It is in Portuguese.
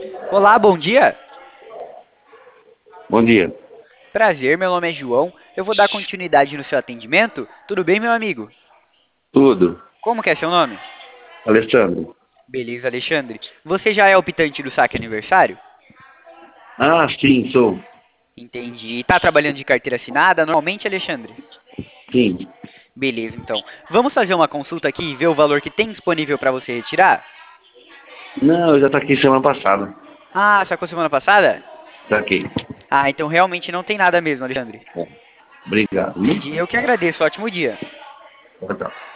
Olá, bom dia. Bom dia. Prazer, meu nome é João. Eu vou dar continuidade no seu atendimento. Tudo bem, meu amigo? Tudo. Como que é seu nome? Alexandre. Beleza, Alexandre. Você já é optante do saque aniversário? Ah, sim, sou. Entendi. Tá trabalhando de carteira assinada normalmente, Alexandre? Sim. Beleza, então. Vamos fazer uma consulta aqui e ver o valor que tem disponível para você retirar? Não, eu já taquei semana passada. Ah, sacou semana passada? Taquei. Ah, então realmente não tem nada mesmo, Alexandre. Bom, obrigado. Entendi. Eu que agradeço. Ótimo dia. Tchau, tchau.